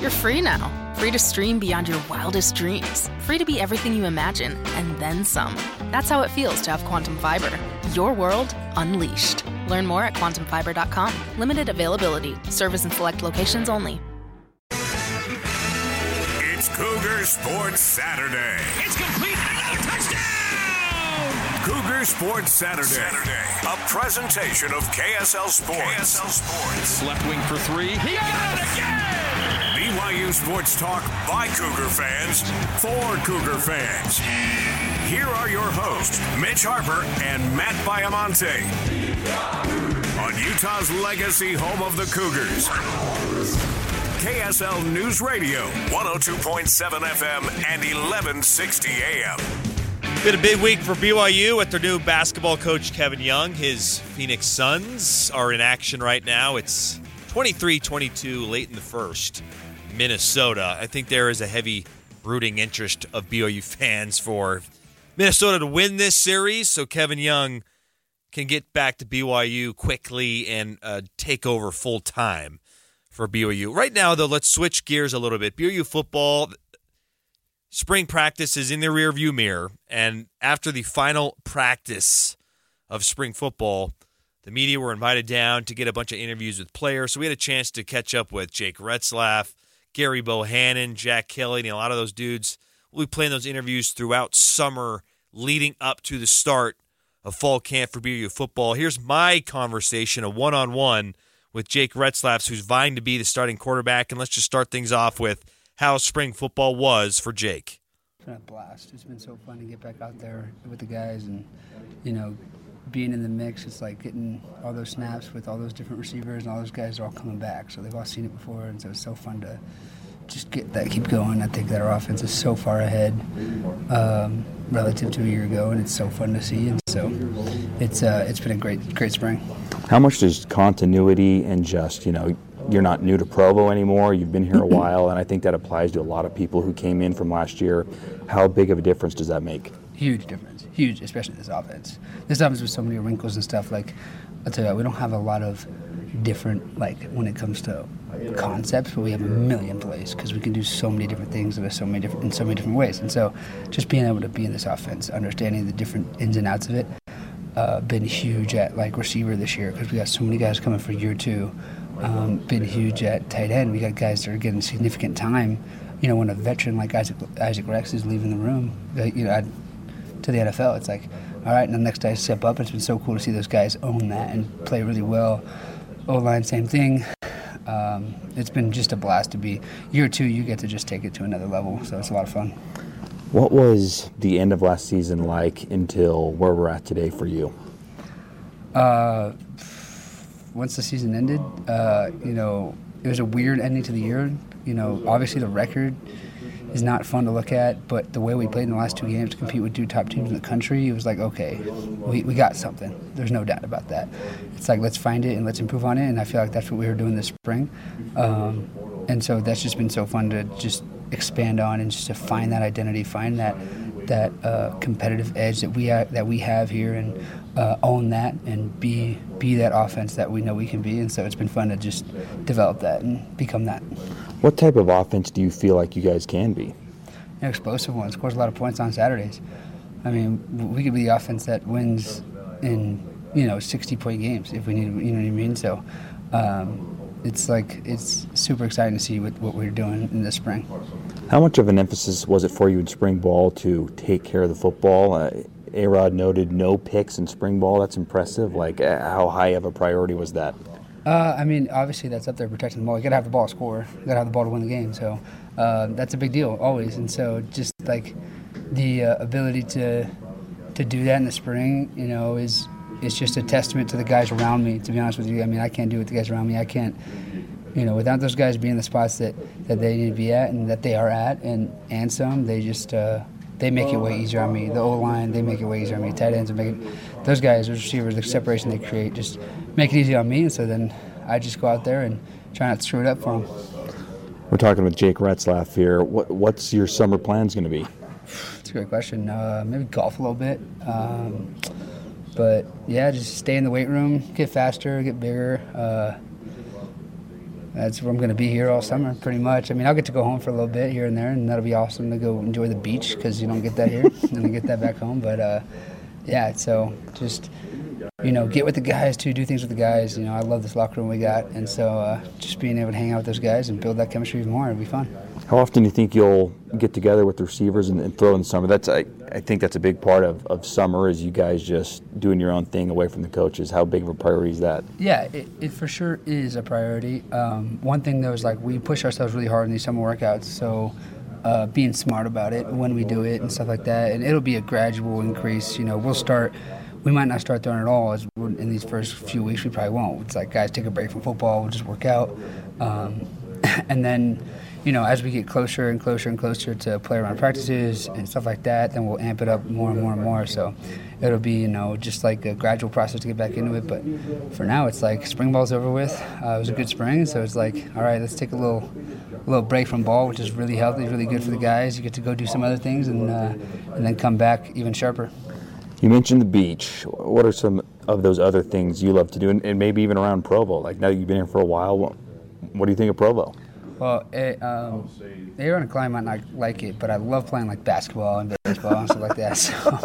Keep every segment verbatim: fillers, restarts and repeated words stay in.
You're free now. Free to stream beyond your wildest dreams. Free to be everything you imagine, and then some. That's how it feels to have Quantum Fiber. Your world unleashed. Learn more at quantum fiber dot com. Limited availability. Service in select locations only. It's Cougar Sports Saturday. It's complete. Another touchdown! Cougar Sports Saturday. Saturday. A presentation of K S L Sports. K S L Sports. Left wing for three. He got it again! B Y U Sports Talk by Cougar fans for Cougar fans. Here are your hosts, Mitch Harper and Matt Baiamonte. On Utah's legacy home of the Cougars. K S L News Radio, one oh two point seven F M and eleven sixty A M. Been a big week for B Y U with their new basketball coach, Kevin Young. His Phoenix Suns are in action right now. It's twenty-three twenty-two late in the first. Minnesota. I think there is a heavy rooting interest of B Y U fans for Minnesota to win this series so Kevin Young can get back to B Y U quickly and uh, take over full time for B Y U. Right now, though, let's switch gears a little bit. B Y U football, spring practice is in the rearview mirror, and after the final practice of spring football, the media were invited down to get a bunch of interviews with players, so we had a chance to catch up with Jake Retzlaff, Gary Bohannon, Jack Kelly, and a lot of those dudes. We'll be playing those interviews throughout summer leading up to the start of fall camp for B Y U football. Here's my conversation, a one-on-one with Jake Retzlaff, who's vying to be the starting quarterback. And let's just start things off with how spring football was for Jake. It's been a blast. It's been so fun to get back out there with the guys and, you know, being in the mix. It's like getting all those snaps with all those different receivers, and all those guys are all coming back. So they've all seen it before, and so it's so fun to just get that, keep going. I think that our offense is so far ahead um, relative to a year ago, and it's so fun to see. And so it's uh, it's been a great great spring. How much does continuity and just, you know, you're not new to Provo anymore, you've been here a while, and I think that applies to a lot of people who came in from last year. How big of a difference does that make? Huge difference. Huge, especially this offense. This offense with so many wrinkles and stuff, like, I'll tell you what, we don't have a lot of different, like, when it comes to concepts, but we have a million plays because we can do so many different things in so many different in so many different ways. And so just being able to be in this offense, understanding the different ins and outs of it, uh, been huge at, like, receiver this year because we got so many guys coming for year two. Um, been huge at tight end. We got guys that are getting significant time. You know, when a veteran like Isaac Isaac Rex is leaving the room, uh, you know, I'd, to the N F L, it's like, all right, and the next guy step up. It's been so cool to see those guys own that and play really well. O-line, same thing. Um, it's been just a blast to be. Year two, you get to just take it to another level, so it's a lot of fun. What was the end of last season like until where we're at today for you? Uh, once the season ended, uh, you know, it was a weird ending to the year. You know, obviously the record is not fun to look at, but the way we played in the last two games to compete with two top teams in the country, it was like, okay, we, we got something. There's no doubt about that. It's like, let's find it and let's improve on it, and I feel like that's what we were doing this spring. Um, and so that's just been so fun to just expand on and just to find that identity, find that that uh, competitive edge that we ha- that we have here, and uh, own that and be be that offense that we know we can be. And so it's been fun to just develop that and become that. What type of offense do you feel like you guys can be? An explosive one. Scores a lot of points on Saturdays. I mean, we could be the offense that wins in, you know, sixty-point games if we need. You know what I mean? So um, it's like it's super exciting to see what, what we're doing in the spring. How much of an emphasis was it for you in spring ball to take care of the football? Uh, A-Rod noted no picks in spring ball. That's impressive. Like, uh, how high of a priority was that? Uh, I mean, obviously that's up there protecting the ball. You got to have the ball to score. You got to have the ball to win the game. So uh, that's a big deal always. And so just like the uh, ability to to do that in the spring, you know, is is just a testament to the guys around me. To be honest with you, I mean, I can't do it with the guys around me. I can't, you know, without those guys being in the spots that, that they need to be at and that they are at, and and some, they just uh, they make it way easier on me. The O-line, they make it way easier on me. Tight ends, make it, those guys, those receivers, the separation they create, just make it easy on me. And so then I just go out there and try not to screw it up for them. We're talking with Jake Retzlaff here. What, what's your summer plans going to be? It's a great question. Uh, maybe golf a little bit. Um, but, yeah, just stay in the weight room, get faster, get bigger. Uh, that's where I'm going to be here all summer, pretty much. I mean, I'll get to go home for a little bit here and there, and that'll be awesome to go enjoy the beach because you don't get that here, and I get that back home. But uh, yeah, so just you know, get with the guys too, do things with the guys. You know, I love this locker room we got, and so uh, just being able to hang out with those guys and build that chemistry even more, it'll be fun. How often do you think you'll get together with the receivers and, and throw in the summer? That's I, I think that's a big part of, of summer is you guys just doing your own thing away from the coaches. How big of a priority is that? Yeah, it, it for sure is a priority. Um, one thing though is like we push ourselves really hard in these summer workouts, so uh, being smart about it when we do it and stuff like that, and it'll be a gradual increase. You know, we'll start. We might not start throwing at all as in these first few weeks. We probably won't. It's like, guys, take a break from football. We'll just work out. Um, and then, you know, as we get closer and closer and closer to play around practices and stuff like that, then we'll amp it up more and more and more. So it'll be, you know, just like a gradual process to get back into it. But for now, it's like spring ball's over with. Uh, it was a good spring, so it's like, all right, let's take a little a little break from ball, which is really healthy, really good for the guys. You get to go do some other things and uh, and then come back even sharper. You mentioned the beach. What are some of those other things you love to do, and, and maybe even around Provo? Like now that you've been here for a while, what, what do you think of Provo? Well, it, um, here on a climb might not like it, but I love playing like basketball and baseball and stuff like that.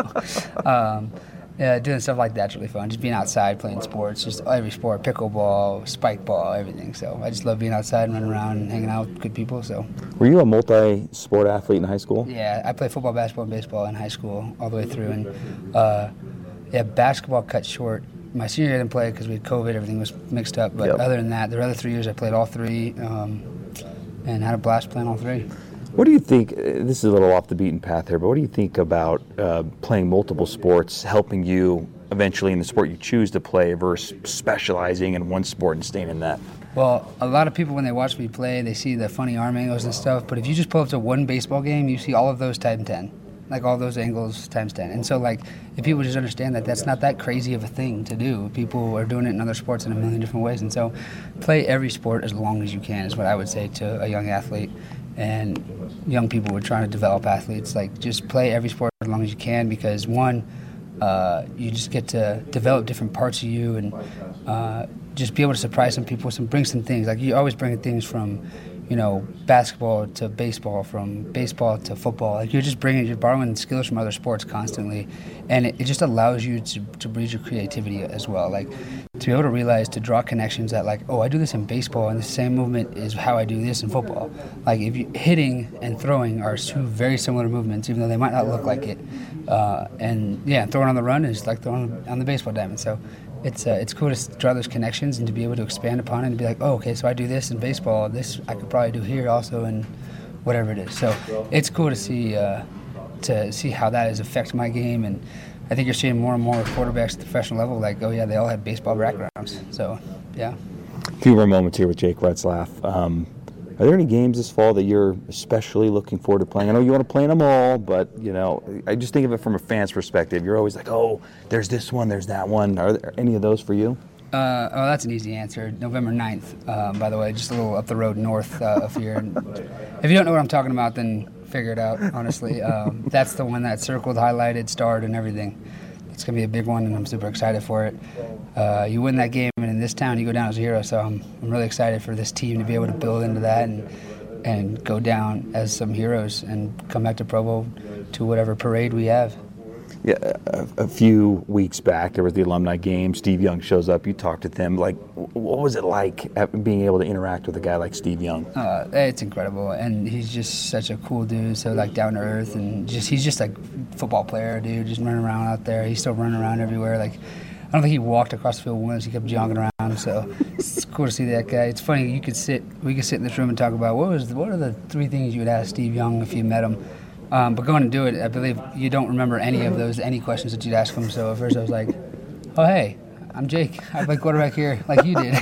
So, um, yeah, doing stuff like that's really fun. Just being outside, playing sports, just every sport, pickleball, spike ball, everything. So I just love being outside and running around and hanging out with good people. So. Were you a multi-sport athlete in high school? Yeah, I played football, basketball, and baseball in high school all the way through. And uh, yeah, basketball cut short. My senior year I didn't play because we had COVID, everything was mixed up. But yep. Other than that, the other three years I played all three um, and had a blast playing all three. What do you think, this is a little off the beaten path here, but what do you think about uh, playing multiple sports helping you eventually in the sport you choose to play versus specializing in one sport and staying in that? Well, a lot of people when they watch me play, they see the funny arm angles and stuff, but if you just pull up to one baseball game, you see all of those times ten. Like all those angles times ten. And so like if people just understand that that's not that crazy of a thing to do. People are doing it in other sports in a million different ways. And so play every sport as long as you can is what I would say to a young athlete. And young people who are trying to develop athletes, like just play every sport as long as you can because one, uh, you just get to develop different parts of you and uh, just be able to surprise some people, some bring some things. Like you always bring things from, you know, basketball to baseball, from baseball to football. Like you're just bringing, you're borrowing skills from other sports constantly, and it, it just allows you to, to breed your creativity as well. Like to be able to realize, to draw connections that like, oh, I do this in baseball, and the same movement is how I do this in football. Like if you hitting and throwing are two very similar movements, even though they might not look like it. Uh, and yeah, throwing on the run is like throwing on the baseball diamond. So. It's uh, it's cool to draw those connections and to be able to expand upon it and be like, oh, okay, so I do this in baseball. This I could probably do here also in whatever it is. So it's cool to see uh, to see how that has affected my game. And I think you're seeing more and more quarterbacks at the professional level like, oh, yeah, they all had baseball backgrounds. So, yeah. A few more moments here with Jake Retzlaff. Um, Are there any games this fall that you're especially looking forward to playing? I know you want to play in them all, but, you know, I just think of it from a fan's perspective. You're always like, oh, there's this one, there's that one. Are there any of those for you? Uh, oh, that's an easy answer. November ninth, um, by the way, just a little up the road north uh, of here. And if you don't know what I'm talking about, then figure it out, honestly. Um, that's the one that's circled, highlighted, starred, and everything. It's going to be a big one, and I'm super excited for it. Uh, you win that game, and in this town, you go down as a hero. So I'm, I'm really excited for this team to be able to build into that and and go down as some heroes and come back to Provo to whatever parade we have. Yeah, a, a few weeks back, there was the alumni game. Steve Young shows up. You talked to them. Like, what was it like being able to interact with a guy like Steve Young? Uh, it's incredible, and he's just such a cool dude. So like down to earth, and just he's just like football player, dude. Just running around out there. He's still running around everywhere. Like, I don't think he walked across the field once. He kept jogging around. So it's cool to see that guy. It's funny. You could sit. We could sit in this room and talk about what was what are the three things you would ask Steve Young if you met him. Um, but going to do it, I believe you don't remember any of those, any questions that you'd ask him. So at first I was like, oh, hey, I'm Jake. I play quarterback here like you did.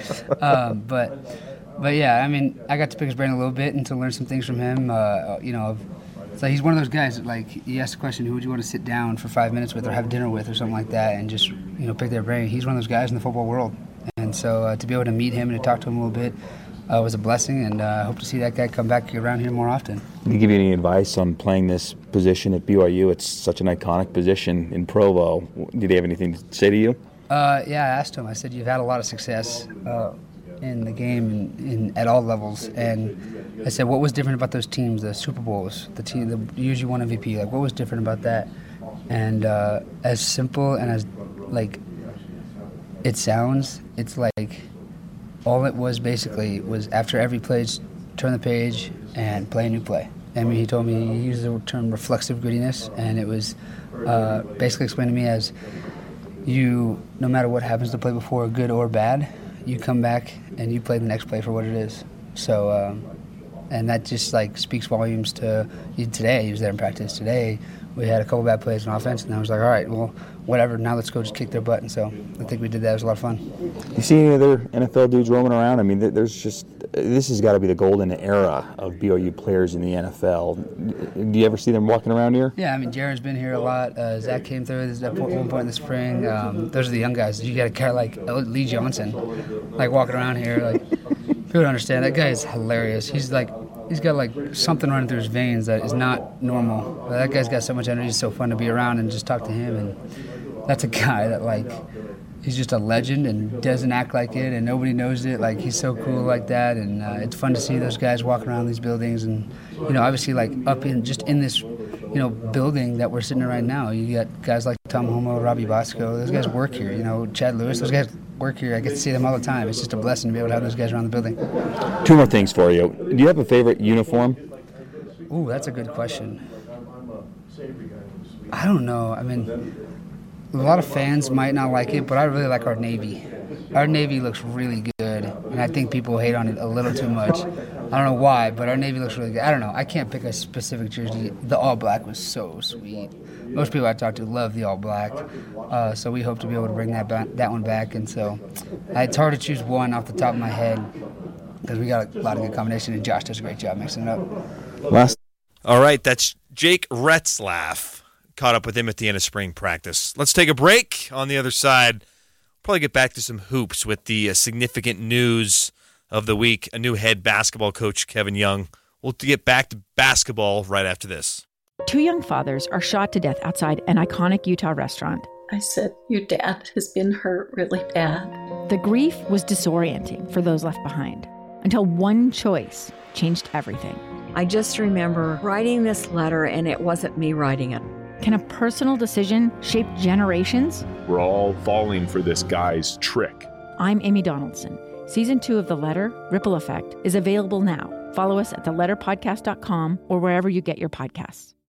um, but, but yeah, I mean, I got to pick his brain a little bit and to learn some things from him. Uh, you know, it's like he's one of those guys that, like, you ask the question, who would you want to sit down for five minutes with or have dinner with or something like that and just, you know, pick their brain. He's one of those guys in the football world. And so uh, to be able to meet him and to talk to him a little bit, Uh, was a blessing, and I uh, hope to see that guy come back around here more often. Did he give you any advice on playing this position at B Y U? It's such an iconic position in Provo. Did he have anything to say to you? Uh, yeah, I asked him. I said, you've had a lot of success. Uh, in the game in, in, at all levels. And I said, what was different about those teams, the Super Bowls, the team that usually won M V P? Like, what was different about that? And uh, as simple and as, like, it sounds, it's like all it was basically was after every play, turn the page and play a new play. I mean, he told me, he used the term reflexive grittiness, and it was uh, basically explained to me as you, no matter what happens to play before, good or bad, you come back and you play the next play for what it is. So, um, and that just like speaks volumes to today. He was there in practice today. We had a couple bad plays on offense, and I was like, all right, well, whatever, now let's go just kick their butt. And so I think we did that. It was a lot of fun. You see any other N F L dudes roaming around? I mean, there's just, this has got to be the golden era of B Y U players in the N F L. Do you ever see them walking around here? Yeah, I mean, Jaren's been here a lot. Uh, Zach came through at one point in the spring. Um, those are the young guys. You got a guy like Lee Johnson, like walking around here. Like, people don't understand. That guy is hilarious. He's like, he's got like something running through his veins that is not normal. That guy's got so much energy. It's so fun to be around and just talk to him. And that's a guy that like, he's just a legend and doesn't act like it, and nobody knows it. Like, he's so cool like that, and uh, it's fun to see those guys walking around these buildings. And you know, obviously, like up in just in this, you know, building that we're sitting in right now, you got guys like Tom Homo, Robbie Bosco. Those guys work here. You know, Chad Lewis. Those guys work here. I get to see them all the time. It's just a blessing to be able to have those guys around the building. Two more things for you. Do you have a favorite uniform? Ooh, that's a good question. I don't know. I mean, a lot of fans might not like it, but I really like our Navy. Our Navy looks really good, and I think people hate on it a little too much. I don't know why, but our Navy looks really good. I don't know. I can't pick a specific jersey. The all black was so sweet. Most people I talk to love the all black, uh, so we hope to be able to bring that ba- that one back. And so it's hard to choose one off the top of my head because we got a lot of good combination, and Josh does a great job mixing it up. Last. All right, that's Jake Retzlaff. Caught up with him at the end of spring practice. Let's take a break. On the other side, probably get back to some hoops with the uh, significant news of the week. A new head basketball coach, Kevin Young. We'll get back to basketball right after this. Two young fathers are shot to death outside an iconic Utah restaurant. I said, your dad has been hurt really bad. The grief was disorienting for those left behind until one choice changed everything. I just remember writing this letter, and it wasn't me writing it. Can a personal decision shape generations? We're all falling for this guy's trick. I'm Amy Donaldson. Season two of The Letter, Ripple Effect, is available now. Follow us at the letter podcast dot com or wherever you get your podcasts.